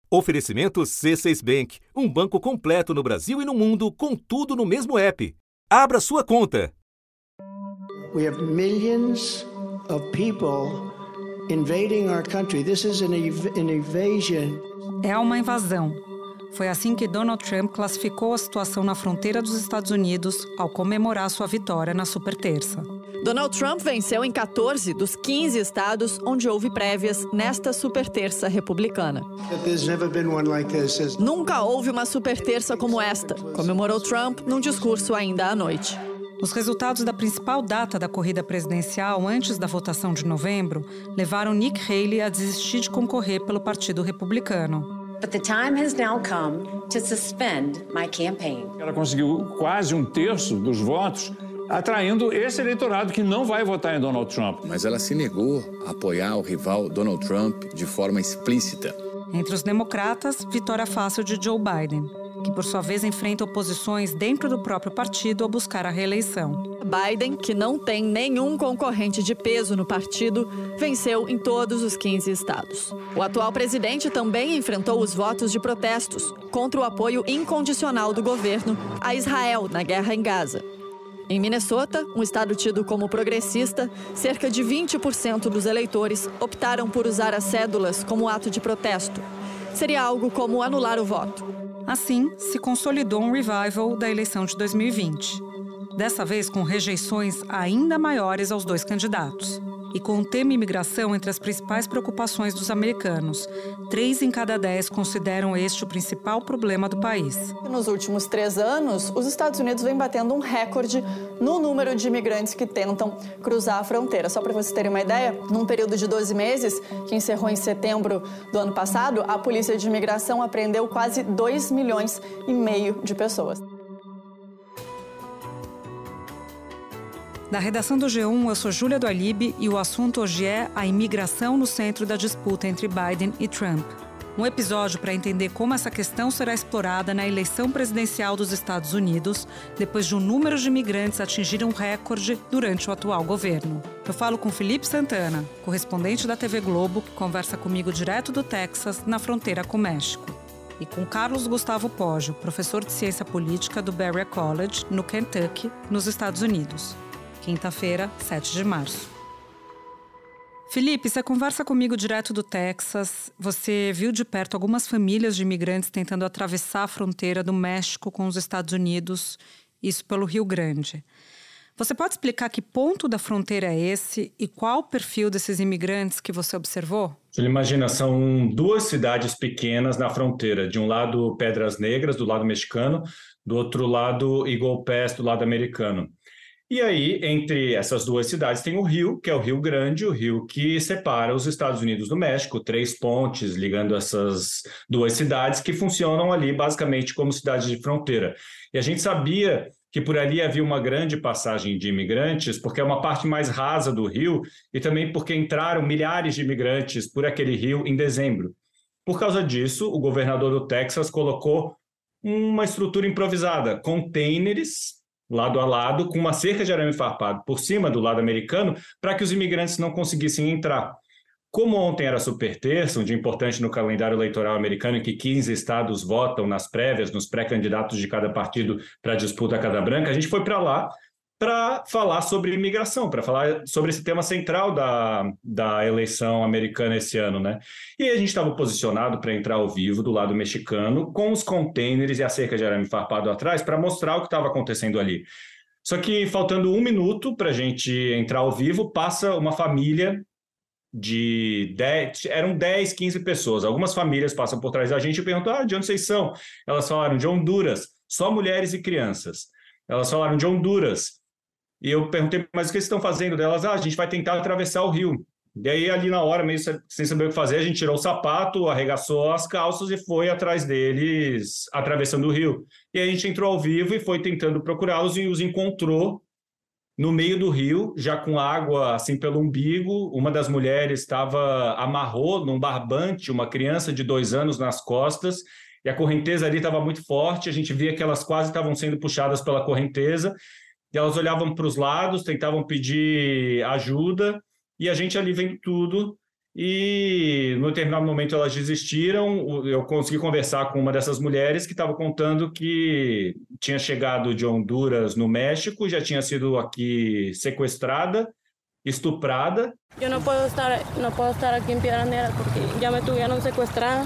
Oferecimento C6 Bank, um banco completo no Brasil e no mundo, com tudo no mesmo app. Abra sua conta. We have millions of people invading our country. This is an invasion. É uma invasão. Foi assim que Donald Trump classificou a situação na fronteira dos Estados Unidos ao comemorar sua vitória na superterça. Donald Trump venceu em 14 dos 15 estados onde houve prévias nesta superterça republicana. Nunca houve uma superterça como esta, comemorou Trump num discurso ainda à noite. Os resultados da principal data da corrida presidencial antes da votação de novembro levaram Nikki Haley a desistir de concorrer pelo Partido Republicano. But the time has now come to suspend my campaign. Ela conseguiu quase 1/3 dos votos, atraindo esse eleitorado que não vai votar em Donald Trump. Mas ela se negou a apoiar o rival Donald Trump de forma explícita. Entre os democratas, vitória fácil de Joe Biden, que por sua vez enfrenta oposições dentro do próprio partido ao buscar a reeleição. Biden, que não tem nenhum concorrente de peso no partido, venceu em todos os 15 estados. O atual presidente também enfrentou os votos de protestos contra o apoio incondicional do governo a Israel na guerra em Gaza. Em Minnesota, um estado tido como progressista, cerca de 20% dos eleitores optaram por usar as cédulas como ato de protesto. Seria algo como anular o voto. Assim, se consolidou um revival da eleição de 2020. Dessa vez com rejeições ainda maiores aos dois candidatos. E com o tema imigração entre as principais preocupações dos americanos. 3 em cada 10 consideram este o principal problema do país. Nos últimos 3 anos, os Estados Unidos vem batendo um recorde no número de imigrantes que tentam cruzar a fronteira. Só para vocês terem uma ideia, num período de 12 meses, que encerrou em setembro do ano passado, a Polícia de Imigração apreendeu quase 2,5 milhões de pessoas. Da redação do G1, eu sou Júlia do Alibe e o assunto hoje é a imigração no centro da disputa entre Biden e Trump. Um episódio para entender como essa questão será explorada na eleição presidencial dos Estados Unidos, depois de um número de imigrantes atingir um recorde durante o atual governo. Eu falo com Felipe Santana, correspondente da TV Globo, que conversa comigo direto do Texas, na fronteira com o México. E com Carlos Gustavo Poggio, professor de ciência política do Berea College, no Kentucky, nos Estados Unidos. Quinta-feira, 7 de março. Felipe, você conversa comigo direto do Texas. Você viu de perto algumas famílias de imigrantes tentando atravessar a fronteira do México com os Estados Unidos, isso pelo Rio Grande. Você pode explicar que ponto da fronteira é esse e qual o perfil desses imigrantes que você observou? Você imagina, são 2 cidades pequenas na fronteira. De um lado, Pedras Negras, do lado mexicano, do outro lado, Eagle Pass, do lado americano. E aí, entre essas 2 cidades, tem o rio, que é o Rio Grande, o rio que separa os Estados Unidos do México, 3 pontes ligando essas 2 cidades que funcionam ali basicamente como cidades de fronteira. E a gente sabia que por ali havia uma grande passagem de imigrantes, porque é uma parte mais rasa do rio e também porque entraram milhares de imigrantes por aquele rio em dezembro. Por causa disso, o governador do Texas colocou uma estrutura improvisada, containers lado a lado, com uma cerca de arame farpado por cima do lado americano, para que os imigrantes não conseguissem entrar. Como ontem era superterça, um dia importante no calendário eleitoral americano, em que 15 estados votam nas prévias, nos pré-candidatos de cada partido para a disputa à Casa Branca, a gente foi para lá para falar sobre imigração, para falar sobre esse tema central da eleição americana esse ano, né? E aí a gente estava posicionado para entrar ao vivo do lado mexicano, com os containers e a cerca de arame farpado atrás, para mostrar o que estava acontecendo ali. Só que faltando 1 minuto para a gente entrar ao vivo, passa uma família de 10, eram 10, 15 pessoas. Algumas famílias passam por trás da gente e perguntam, de onde vocês são? Elas falaram, de Honduras, só mulheres e crianças. Elas falaram, de Honduras. E eu perguntei, mas o que vocês estão fazendo? Delas, a gente vai tentar atravessar o rio. E aí, ali na hora, meio sem saber o que fazer, a gente tirou o sapato, arregaçou as calças e foi atrás deles, atravessando o rio. E aí a gente entrou ao vivo e foi tentando procurá-los e os encontrou no meio do rio, já com água assim pelo umbigo. Uma das mulheres amarrou num barbante uma criança de 2 anos nas costas, e a correnteza ali estava muito forte, a gente via que elas quase estavam sendo puxadas pela correnteza, e elas olhavam para os lados, tentavam pedir ajuda, e a gente ali vendo tudo, E, no determinado momento, elas desistiram. Eu consegui conversar com uma dessas mulheres que estava contando que tinha chegado de Honduras, no México, já tinha sido aqui sequestrada, estuprada. Eu não posso estar aqui em Piedras Negras porque já me tiveram sequestrada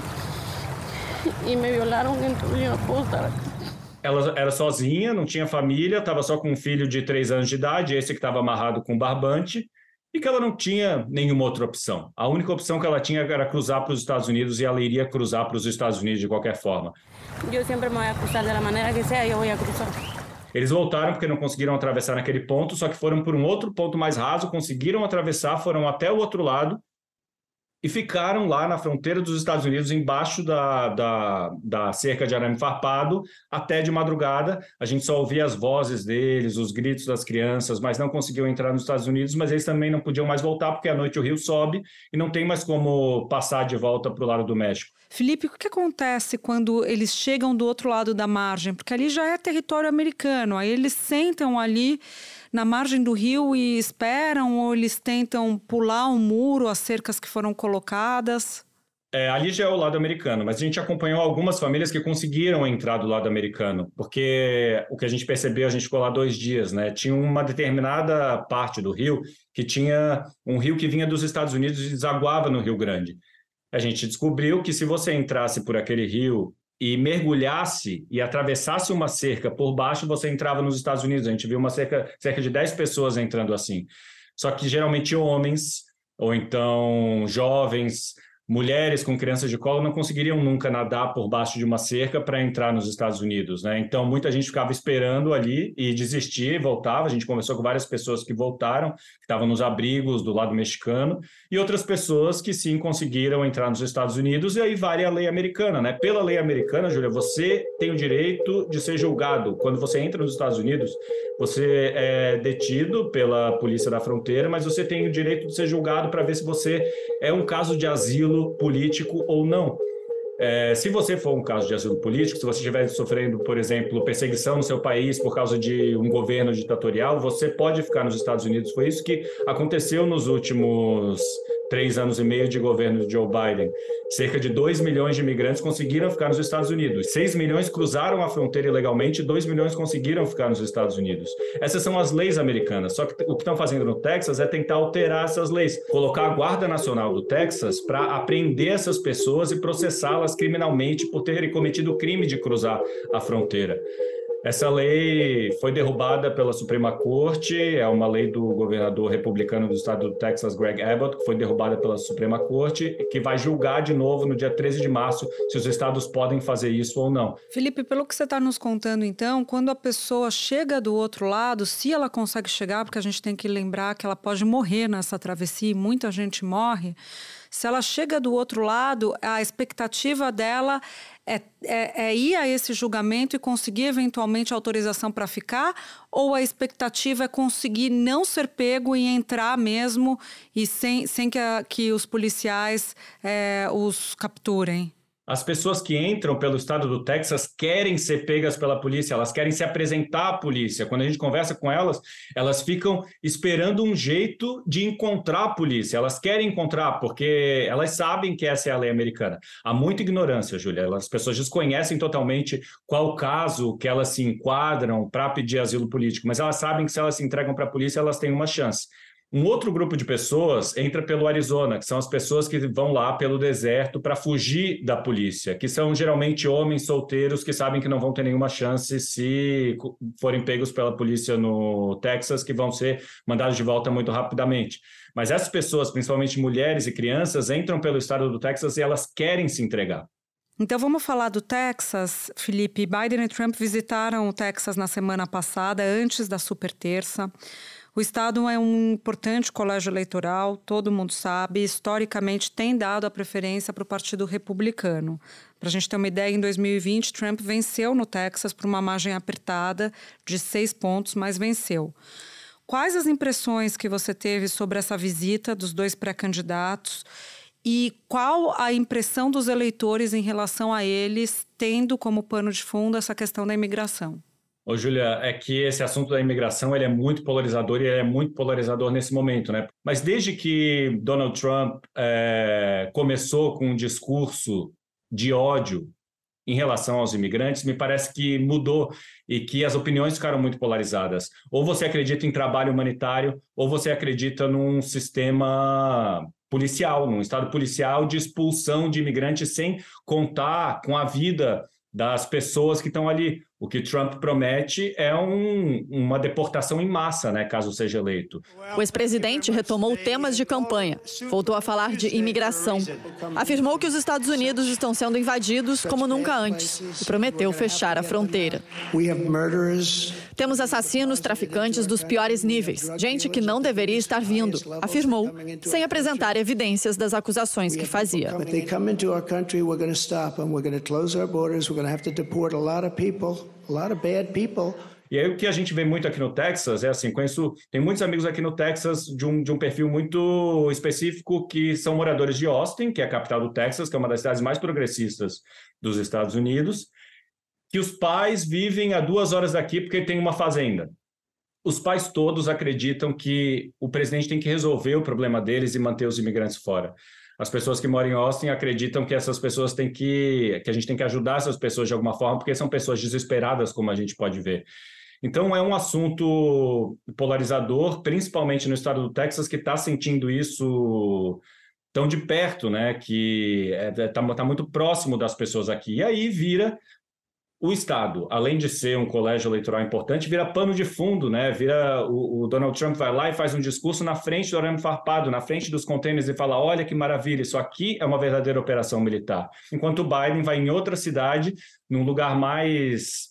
e me violaram, então eu não posso estar aqui. Ela era sozinha, não tinha família, estava só com um filho de 3 anos de idade, esse que estava amarrado com barbante, e que ela não tinha nenhuma outra opção. A única opção que ela tinha era cruzar para os Estados Unidos, e ela iria cruzar para os Estados Unidos de qualquer forma. Eu sempre me vou cruzar da maneira que seja, eu vou cruzar. Eles voltaram porque não conseguiram atravessar naquele ponto, só que foram por um outro ponto mais raso, conseguiram atravessar, foram até o outro lado e ficaram lá na fronteira dos Estados Unidos, embaixo da cerca de arame farpado, até de madrugada. A gente só ouvia as vozes deles, os gritos das crianças, mas não conseguiam entrar nos Estados Unidos, mas eles também não podiam mais voltar, porque à noite o rio sobe e não tem mais como passar de volta para o lado do México. Felipe, o que acontece quando eles chegam do outro lado da margem? Porque ali já é território americano, aí eles sentam ali na margem do rio e esperam, ou eles tentam pular um muro, as cercas que foram colocadas? Ali já é o lado americano, mas a gente acompanhou algumas famílias que conseguiram entrar do lado americano, porque o que a gente percebeu, a gente ficou lá 2 dias, né? Tinha uma determinada parte do rio que tinha um rio que vinha dos Estados Unidos e desaguava no Rio Grande. A gente descobriu que se você entrasse por aquele rio e mergulhasse e atravessasse uma cerca por baixo, você entrava nos Estados Unidos. A gente viu cerca de 10 pessoas entrando assim. Só que geralmente homens, ou então jovens, mulheres com crianças de colo não conseguiriam nunca nadar por baixo de uma cerca para entrar nos Estados Unidos, né? Então, muita gente ficava esperando ali e desistia e voltava. A gente conversou com várias pessoas que voltaram, que estavam nos abrigos do lado mexicano, e outras pessoas que sim conseguiram entrar nos Estados Unidos, e aí vale a lei americana, né? Pela lei americana, Júlia, você tem o direito de ser julgado. Quando você entra nos Estados Unidos, você é detido pela polícia da fronteira, mas você tem o direito de ser julgado para ver se você é um caso de asilo político ou não. Se você for um caso de asilo político, se você estiver sofrendo, por exemplo, perseguição no seu país por causa de um governo ditatorial, você pode ficar nos Estados Unidos. Foi isso que aconteceu nos últimos 3 anos e meio de governo de Joe Biden. Cerca de 2 milhões de imigrantes conseguiram ficar nos Estados Unidos. 6 milhões cruzaram a fronteira ilegalmente e 2 milhões conseguiram ficar nos Estados Unidos. Essas são as leis americanas. Só que o que estão fazendo no Texas é tentar alterar essas leis. Colocar a Guarda Nacional do Texas para apreender essas pessoas e processá-las criminalmente por terem cometido o crime de cruzar a fronteira. Essa lei foi derrubada pela Suprema Corte, é uma lei do governador republicano do estado do Texas, Greg Abbott, que foi derrubada pela Suprema Corte, que vai julgar de novo no dia 13 de março se os estados podem fazer isso ou não. Felipe, pelo que você está nos contando então, quando a pessoa chega do outro lado, se ela consegue chegar, porque a gente tem que lembrar que ela pode morrer nessa travessia e muita gente morre, se ela chega do outro lado, a expectativa dela é ir a esse julgamento e conseguir eventualmente autorização para ficar, ou a expectativa é conseguir não ser pego e entrar mesmo e sem que os policiais os capturem? As pessoas que entram pelo estado do Texas querem ser pegas pela polícia, elas querem se apresentar à polícia. Quando a gente conversa com elas, elas ficam esperando um jeito de encontrar a polícia. Elas querem encontrar porque elas sabem que essa é a lei americana. Há muita ignorância, Júlia. As pessoas desconhecem totalmente qual o caso que elas se enquadram para pedir asilo político, mas elas sabem que se elas se entregam para a polícia, elas têm uma chance. Um outro grupo de pessoas entra pelo Arizona, que são as pessoas que vão lá pelo deserto para fugir da polícia, que são geralmente homens solteiros que sabem que não vão ter nenhuma chance se forem pegos pela polícia no Texas, que vão ser mandados de volta muito rapidamente. Mas essas pessoas, principalmente mulheres e crianças, entram pelo estado do Texas e elas querem se entregar. Então vamos falar do Texas, Felipe. Biden e Trump visitaram o Texas na semana passada, antes da super terça. O estado é um importante colégio eleitoral, todo mundo sabe, historicamente tem dado a preferência para o Partido Republicano. Para a gente ter uma ideia, em 2020, Trump venceu no Texas por uma margem apertada de 6 pontos, mas venceu. Quais as impressões que você teve sobre essa visita dos 2 pré-candidatos e qual a impressão dos eleitores em relação a eles, tendo como pano de fundo essa questão da imigração? Ô, Júlia, é que esse assunto da imigração ele é muito polarizador e ele é muito polarizador nesse momento, né? Mas desde que Donald Trump começou com um discurso de ódio em relação aos imigrantes, me parece que mudou e que as opiniões ficaram muito polarizadas. Ou você acredita em trabalho humanitário, ou você acredita num sistema policial, num estado policial de expulsão de imigrantes sem contar com a vida das pessoas que estão ali. O que Trump promete é uma deportação em massa, né, caso seja eleito. O ex-presidente retomou temas de campanha. Voltou a falar de imigração. Afirmou que os Estados Unidos estão sendo invadidos como nunca antes e prometeu fechar a fronteira. Temos assassinos, traficantes dos piores níveis, gente que não deveria estar vindo, afirmou, sem apresentar evidências das acusações que fazia. E aí o que a gente vê muito aqui no Texas é assim, tem muitos amigos aqui no Texas de um perfil muito específico que são moradores de Austin, que é a capital do Texas, que é uma das cidades mais progressistas dos Estados Unidos, que os pais vivem a 2 horas daqui porque tem uma fazenda. Os pais todos acreditam que o presidente tem que resolver o problema deles e manter os imigrantes fora. As pessoas que moram em Austin acreditam que essas pessoas que a gente tem que ajudar essas pessoas de alguma forma, porque são pessoas desesperadas, como a gente pode ver. Então, é um assunto polarizador, principalmente no estado do Texas, que está sentindo isso tão de perto, né? Que está muito próximo das pessoas aqui. E aí vira o Estado, além de ser um colégio eleitoral importante, vira pano de fundo, né? O Donald Trump vai lá e faz um discurso na frente do arame farpado, na frente dos contêineres e fala, olha que maravilha, isso aqui é uma verdadeira operação militar. Enquanto o Biden vai em outra cidade, num lugar mais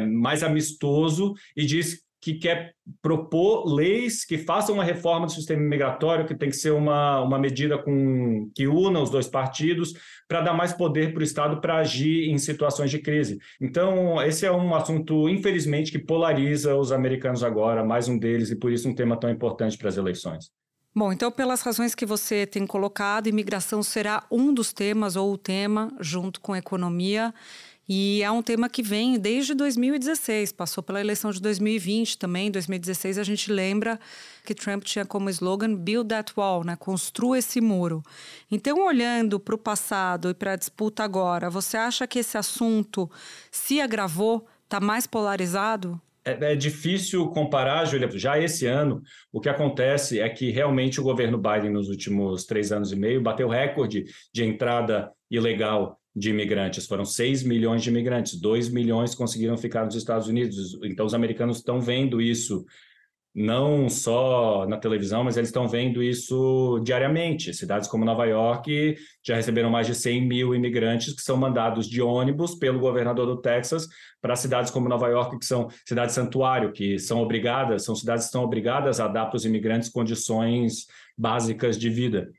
amistoso, e diz que quer propor leis que façam uma reforma do sistema migratório, que tem que ser uma medida que una os dois partidos, para dar mais poder para o Estado para agir em situações de crise. Então, esse é um assunto, infelizmente, que polariza os americanos agora, mais um deles, e por isso um tema tão importante para as eleições. Bom, então, pelas razões que você tem colocado, imigração será um dos temas, ou o tema, junto com a economia. E é um tema que vem desde 2016, passou pela eleição de 2020 também. Em 2016, a gente lembra que Trump tinha como slogan Build That Wall, né? Construa esse muro. Então, olhando para o passado e para a disputa agora, você acha que esse assunto se agravou, está mais polarizado? É difícil comparar, Júlia. Já esse ano, o que acontece é que realmente o governo Biden, nos últimos 3 anos e meio, bateu recorde de entrada ilegal de imigrantes. Foram 6 milhões de imigrantes, 2 milhões conseguiram ficar nos Estados Unidos. Então, os americanos estão vendo isso, não só na televisão, mas eles estão vendo isso diariamente. Cidades como Nova York já receberam mais de 100 mil imigrantes que são mandados de ônibus pelo governador do Texas para cidades como Nova York, que são cidades santuário, são cidades que estão obrigadas a dar para os imigrantes condições básicas de vida.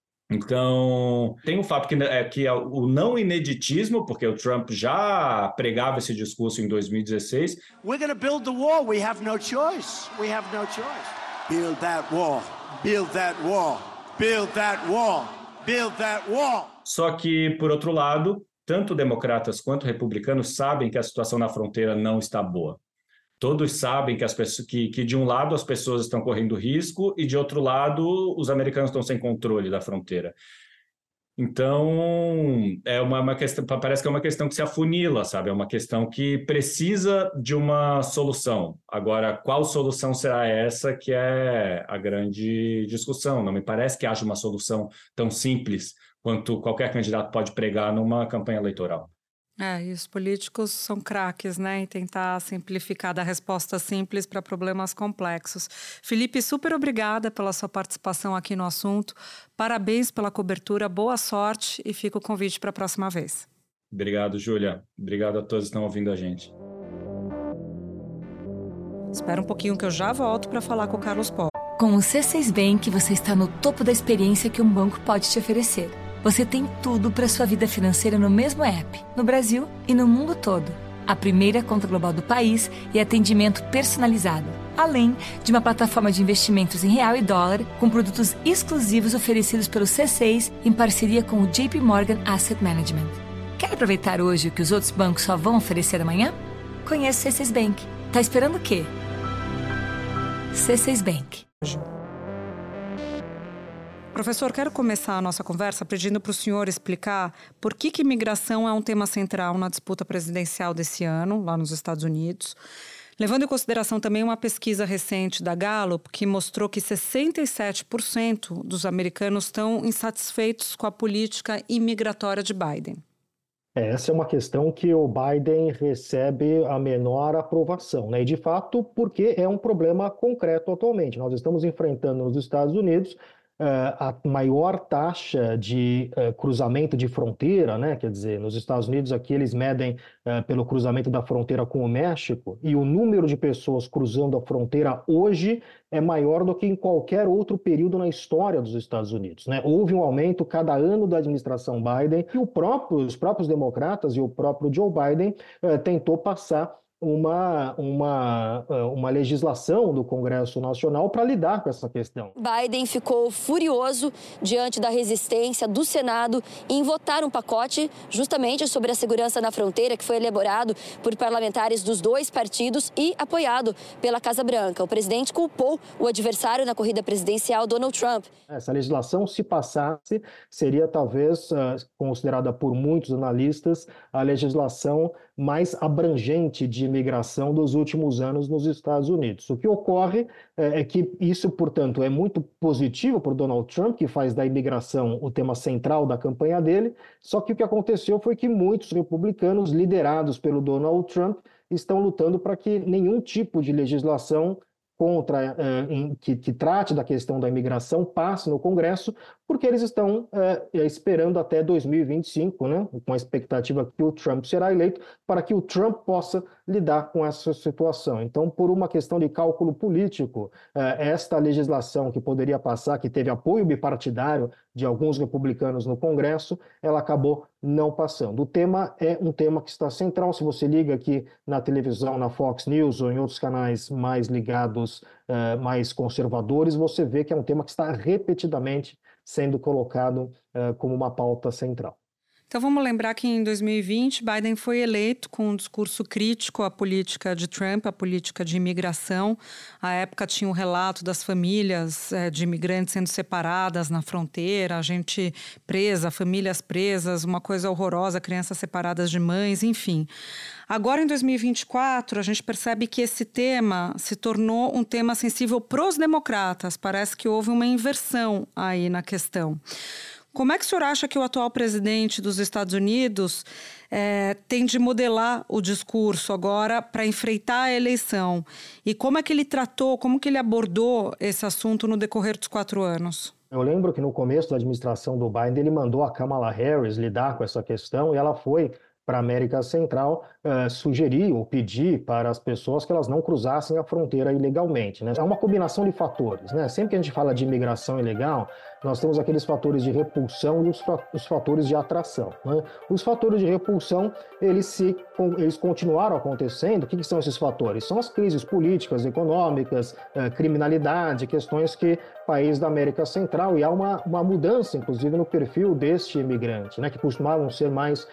Então, tem um fato que é o não ineditismo, porque o Trump já pregava esse discurso em 2016. We're going to build the wall. We have no choice. We have no choice. Build that wall. Build that wall. Build that wall. Build that wall. Só que, por outro lado, tanto democratas quanto republicanos sabem que a situação na fronteira não está boa. Todos sabem que de um lado as pessoas estão correndo risco e de outro lado os americanos estão sem controle da fronteira. Então, é uma questão, parece que é uma questão que se afunila, sabe? É uma questão que precisa de uma solução. Agora, qual solução será essa que é a grande discussão? Não me parece que haja uma solução tão simples quanto qualquer candidato pode pregar numa campanha eleitoral. E os políticos são craques, né, em tentar simplificar, dar respostas simples para problemas complexos. Felipe, super obrigada pela sua participação aqui no assunto. Parabéns pela cobertura, boa sorte e fica o convite para a próxima vez. Obrigado, Júlia. Obrigado a todos que estão ouvindo a gente. Espera um pouquinho que eu já volto para falar com o Carlos Pó. Com o C6 Bank, você está no topo da experiência que um banco pode te oferecer. Você tem tudo para sua vida financeira no mesmo app, no Brasil e no mundo todo. A primeira conta global do país e atendimento personalizado. Além de uma plataforma de investimentos em real e dólar, com produtos exclusivos oferecidos pelo C6 em parceria com o JP Morgan Asset Management. Quer aproveitar hoje o que os outros bancos só vão oferecer amanhã? Conheça o C6 Bank. Tá esperando o quê? C6 Bank. Professor, quero começar a nossa conversa pedindo para o senhor explicar por que imigração é um tema central na disputa presidencial desse ano, lá nos Estados Unidos, levando em consideração também uma pesquisa recente da Gallup que mostrou que 67% dos americanos estão insatisfeitos com a política imigratória de Biden. Essa é uma questão que o Biden recebe a menor aprovação, né? E, de fato, porque é um problema concreto atualmente. Nós estamos enfrentando nos Estados Unidos a maior taxa de cruzamento de fronteira, né? Quer dizer, nos Estados Unidos aqui eles medem pelo cruzamento da fronteira com o México, e o número de pessoas cruzando a fronteira hoje é maior do que em qualquer outro período na história dos Estados Unidos, né? Houve um aumento cada ano da administração Biden, e os próprios democratas e o próprio Joe Biden tentou passar uma legislação do Congresso Nacional para lidar com essa questão. Biden ficou furioso diante da resistência do Senado em votar um pacote justamente sobre a segurança na fronteira, que foi elaborado por parlamentares dos dois partidos e apoiado pela Casa Branca. O presidente culpou o adversário na corrida presidencial, Donald Trump. Essa legislação, se passasse, seria talvez considerada por muitos analistas a legislação mais abrangente de imigração dos últimos anos nos Estados Unidos. O que ocorre é que isso, portanto, é muito positivo para o Donald Trump, que faz da imigração o tema central da campanha dele, só que o que aconteceu foi que muitos republicanos, liderados pelo Donald Trump, estão lutando para que nenhum tipo de legislação que trate da questão da imigração passe no Congresso, porque eles estão esperando até 2025, né, com a expectativa que o Trump será eleito, para que o Trump possa lidar com essa situação. Então, por uma questão de cálculo político, esta legislação que poderia passar, que teve apoio bipartidário de alguns republicanos no Congresso, ela acabou não passando. O tema é um tema que está central. Se você liga aqui na televisão, na Fox News ou em outros canais mais ligados, mais conservadores, você vê que é um tema que está repetidamente sendo colocado como uma pauta central. Então vamos lembrar que em 2020 Biden foi eleito com um discurso crítico à política de Trump, à política de imigração. À época tinha um relato das famílias de imigrantes sendo separadas na fronteira, gente presa, famílias presas, uma coisa horrorosa, crianças separadas de mães, enfim. Agora, em 2024, a gente percebe que esse tema se tornou um tema sensível para os democratas. Parece que houve uma inversão aí na questão. Como é que o senhor acha que o atual presidente dos Estados Unidos tem de modelar o discurso agora para enfrentar a eleição? E como é que ele tratou, como que ele abordou esse assunto no decorrer dos 4 anos? Eu lembro que no começo da administração do Biden, ele mandou a Kamala Harris lidar com essa questão, e ela foi para a América Central sugerir ou pedir para as pessoas que elas não cruzassem a fronteira ilegalmente, né? É uma combinação de fatores, né? Sempre que a gente fala de imigração ilegal, nós temos aqueles fatores de repulsão e os fatores de atração, né? Os fatores de repulsão, eles continuaram acontecendo. O que são esses fatores? São as crises políticas, econômicas, criminalidade, questões que países da América Central, e há uma mudança, inclusive, no perfil deste imigrante, né? Que costumavam ser mais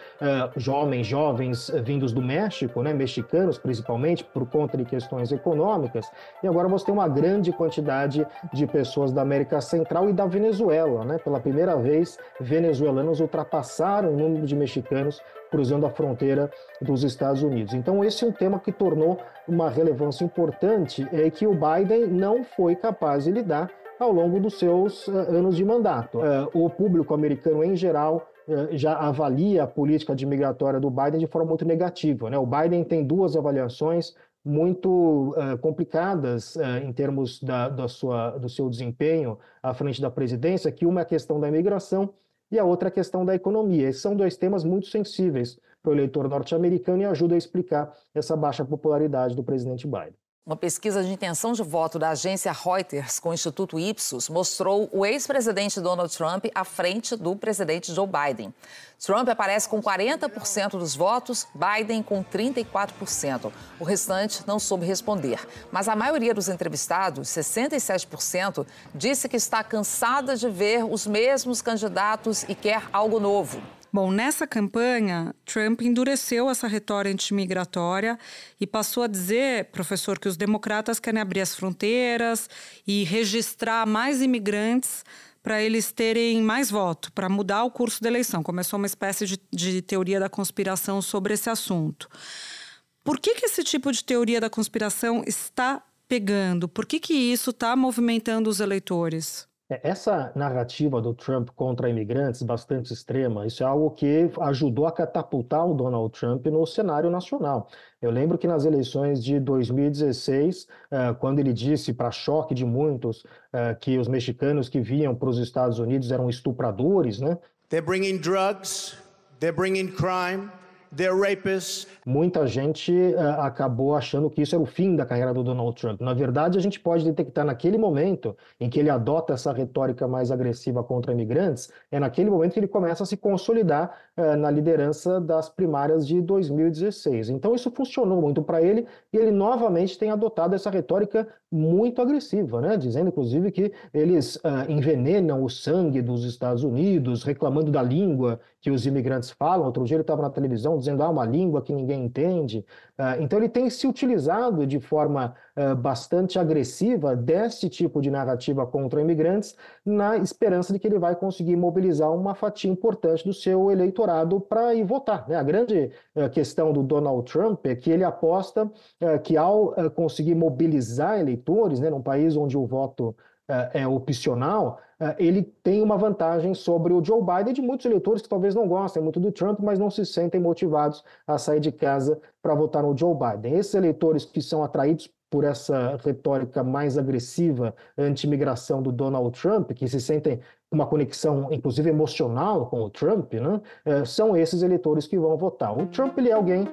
jovens vindos do México, né? Mexicanos principalmente, por conta de questões econômicas, e agora você tem uma grande quantidade de pessoas da América Central e da Venezuela, né? Pela primeira vez, venezuelanos ultrapassaram o número de mexicanos cruzando a fronteira dos Estados Unidos. Então, esse é um tema que tornou uma relevância importante, que o Biden não foi capaz de lidar ao longo dos seus anos de mandato. O público americano, em geral, já avalia a política de migratória do Biden de forma muito negativa, né? O Biden tem 2 avaliações muito complicadas em termos do seu desempenho à frente da presidência, que uma é a questão da imigração e a outra é a questão da economia. Esses são 2 temas muito sensíveis para o eleitor norte-americano e ajudam a explicar essa baixa popularidade do presidente Biden. Uma pesquisa de intenção de voto da agência Reuters com o Instituto Ipsos mostrou o ex-presidente Donald Trump à frente do presidente Joe Biden. Trump aparece com 40% dos votos, Biden com 34%. O restante não soube responder. Mas a maioria dos entrevistados, 67%, disse que está cansada de ver os mesmos candidatos e quer algo novo. Bom, nessa campanha, Trump endureceu essa retórica antimigratória e passou a dizer, professor, que os democratas querem abrir as fronteiras e registrar mais imigrantes para eles terem mais voto, para mudar o curso da eleição. Começou uma espécie de teoria da conspiração sobre esse assunto. Por que esse tipo de teoria da conspiração está pegando? Por que isso está movimentando os eleitores? Essa narrativa do Trump contra imigrantes bastante extrema, isso é algo que ajudou a catapultar o Donald Trump no cenário nacional. Eu lembro que nas eleições de 2016, quando ele disse, para choque de muitos, que os mexicanos que vinham para os Estados Unidos eram estupradores, né? They're bringing drugs, they're bringing crime. They're rapists. Muita gente acabou achando que isso era o fim da carreira do Donald Trump. Na verdade, a gente pode detectar naquele momento em que ele adota essa retórica mais agressiva contra imigrantes, é naquele momento que ele começa a se consolidar na liderança das primárias de 2016. Então isso funcionou muito para ele e ele novamente tem adotado essa retórica muito agressiva, né? Dizendo, inclusive, que eles envenenam o sangue dos Estados Unidos, reclamando da língua que os imigrantes falam. Outro dia ele estava na televisão dizendo uma língua que ninguém entende. Então ele tem se utilizado de forma bastante agressiva desse tipo de narrativa contra imigrantes, na esperança de que ele vai conseguir mobilizar uma fatia importante do seu eleitorado para ir votar, né? A grande questão do Donald Trump é que ele aposta que ao conseguir mobilizar eleitores, né, num país onde o voto é opcional, ele tem uma vantagem sobre o Joe Biden, de muitos eleitores que talvez não gostem muito do Trump, mas não se sentem motivados a sair de casa para votar no Joe Biden. Esses eleitores que são atraídos por essa retórica mais agressiva anti-imigração do Donald Trump, que se sentem uma conexão, inclusive emocional, com o Trump, né? São esses eleitores que vão votar. O Trump ele é alguém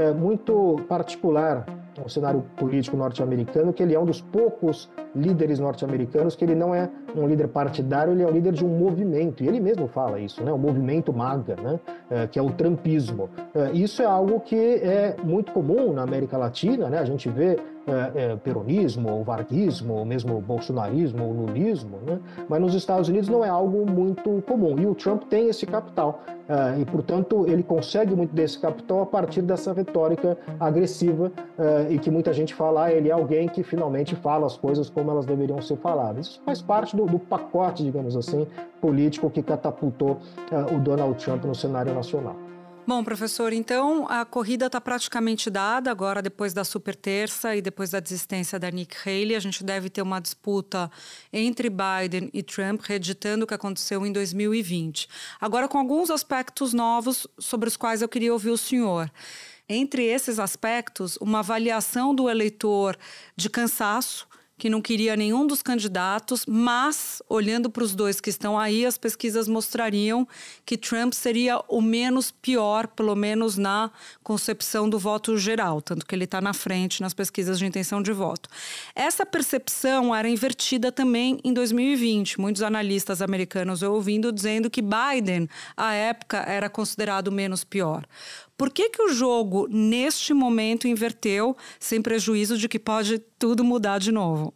muito particular no cenário político norte-americano, que ele é um dos poucos líderes norte-americanos que ele não é um líder partidário, ele é um líder de um movimento, e ele mesmo fala isso, né? O movimento MAGA, né? Que é o trumpismo. Isso é algo que é muito comum na América Latina, né? A gente vê peronismo, o varguismo, ou mesmo o bolsonarismo, o lulismo, né? Mas nos Estados Unidos não é algo muito comum, e o Trump tem esse capital, e portanto ele consegue muito desse capital a partir dessa retórica agressiva, e que muita gente fala, ele é alguém que finalmente fala as coisas como elas deveriam ser faladas. Isso faz parte do pacote, digamos assim, político que catapultou o Donald Trump no cenário nacional. Bom, professor, então a corrida está praticamente dada agora, depois da super terça e depois da desistência da Nikki Haley. A gente deve ter uma disputa entre Biden e Trump, reeditando o que aconteceu em 2020. Agora, com alguns aspectos novos sobre os quais eu queria ouvir o senhor. Entre esses aspectos, uma avaliação do eleitor de cansaço, que não queria nenhum dos candidatos, mas, olhando para os dois que estão aí, as pesquisas mostrariam que Trump seria o menos pior, pelo menos na concepção do voto geral, tanto que ele está na frente nas pesquisas de intenção de voto. Essa percepção era invertida também em 2020. Muitos analistas americanos eu ouvindo dizendo que Biden, à época, era considerado o menos pior. Por que o jogo, neste momento, inverteu, sem prejuízo de que pode tudo mudar de novo?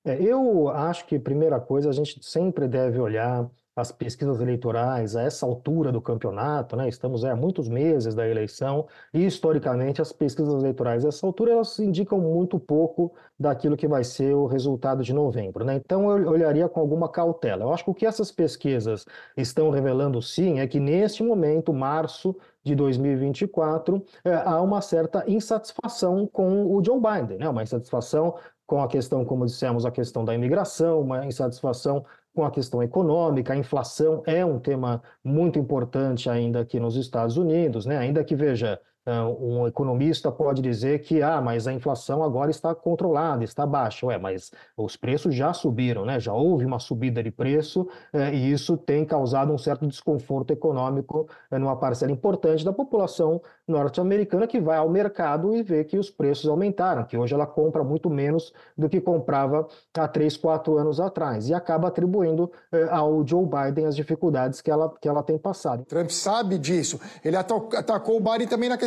Eu acho que, primeira coisa, a gente sempre deve olhar as pesquisas eleitorais a essa altura do campeonato, né? Estamos há muitos meses da eleição e, historicamente, as pesquisas eleitorais a essa altura elas indicam muito pouco daquilo que vai ser o resultado de novembro, né? Então, eu olharia com alguma cautela. Eu acho que o que essas pesquisas estão revelando, sim, é que, neste momento, março de 2024, há uma certa insatisfação com o Joe Biden, né? Uma insatisfação com a questão, como dissemos, a questão da imigração, uma insatisfação com a questão econômica. A inflação é um tema muito importante ainda aqui nos Estados Unidos, né? Ainda que, veja, um economista pode dizer que mas a inflação agora está controlada, está baixa. Mas os preços já subiram, né? Já houve uma subida de preço e isso tem causado um certo desconforto econômico numa parcela importante da população norte-americana que vai ao mercado e vê que os preços aumentaram, que hoje ela compra muito menos do que comprava há 3, 4 anos atrás e acaba atribuindo ao Joe Biden as dificuldades que ela tem passado. Trump sabe disso. Ele atacou o Biden também na questão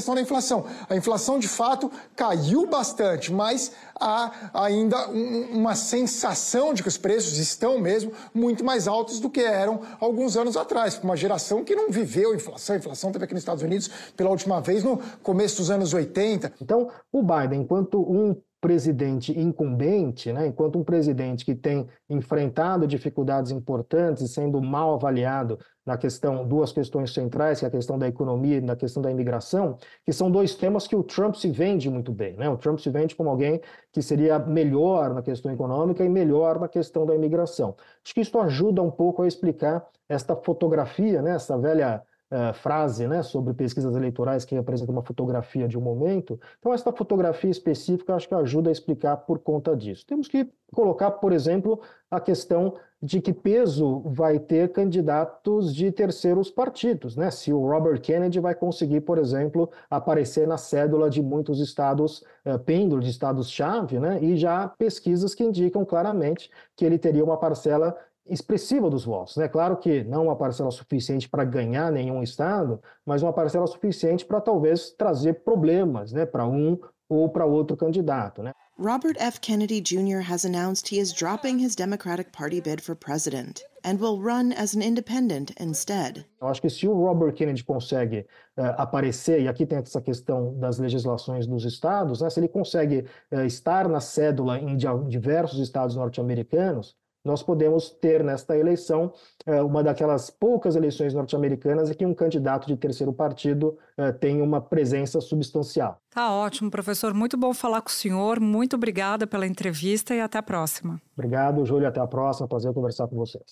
questão da inflação. A inflação, de fato, caiu bastante, mas há ainda uma sensação de que os preços estão mesmo muito mais altos do que eram alguns anos atrás. Uma geração que não viveu inflação. A inflação teve aqui nos Estados Unidos pela última vez no começo dos anos 80. Então, o Biden, enquanto um presidente incumbente, né, enquanto um presidente que tem enfrentado dificuldades importantes e sendo mal avaliado na questão, duas questões centrais, que é a questão da economia e na questão da imigração, que são dois temas que o Trump se vende muito bem, né? O Trump se vende como alguém que seria melhor na questão econômica e melhor na questão da imigração. Acho que isso ajuda um pouco a explicar esta fotografia, né, essa velha frase, né, sobre pesquisas eleitorais que representa uma fotografia de um momento. Então, essa fotografia específica acho que ajuda a explicar por conta disso. Temos que colocar, por exemplo, a questão de que peso vai ter candidatos de terceiros partidos, né? Se o Robert Kennedy vai conseguir, por exemplo, aparecer na cédula de muitos estados, pêndulo de estados-chave, né? E já pesquisas que indicam claramente que ele teria uma parcela expressiva dos votos, né? Claro que não uma parcela suficiente para ganhar nenhum estado, mas uma parcela suficiente para talvez trazer problemas, né, para um ou para outro candidato, né? Robert F. Kennedy Jr. has announced he is dropping his Democratic Party bid for president and will run as an independent instead. Eu acho que se o Robert Kennedy consegue aparecer, e aqui tem essa questão das legislações dos estados, né, se ele consegue estar na cédula em diversos estados norte-americanos, nós podemos ter nesta eleição uma daquelas poucas eleições norte-americanas em que um candidato de terceiro partido tem uma presença substancial. Tá ótimo, professor. Muito bom falar com o senhor. Muito obrigada pela entrevista e até a próxima. Obrigado, Júlia. Até a próxima. Prazer conversar com vocês.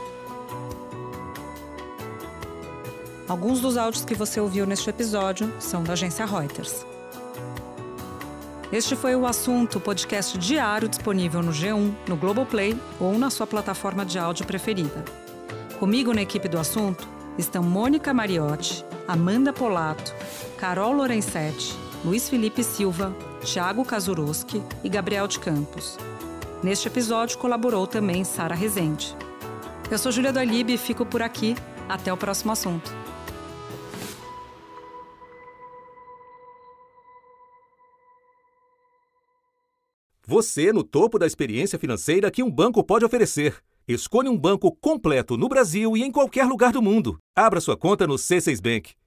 Alguns dos áudios que você ouviu neste episódio são da agência Reuters. Este foi o Assunto, podcast diário disponível no G1, no Globoplay ou na sua plataforma de áudio preferida. Comigo na equipe do Assunto estão Mônica Mariotti, Amanda Polato, Carol Lorenzetti, Luiz Felipe Silva, Thiago Kazuroski e Gabriel de Campos. Neste episódio colaborou também Sara Rezende. Eu sou Júlia do Alibe e fico por aqui. Até o próximo assunto. Você no topo da experiência financeira que um banco pode oferecer. Escolha um banco completo no Brasil e em qualquer lugar do mundo. Abra sua conta no C6 Bank.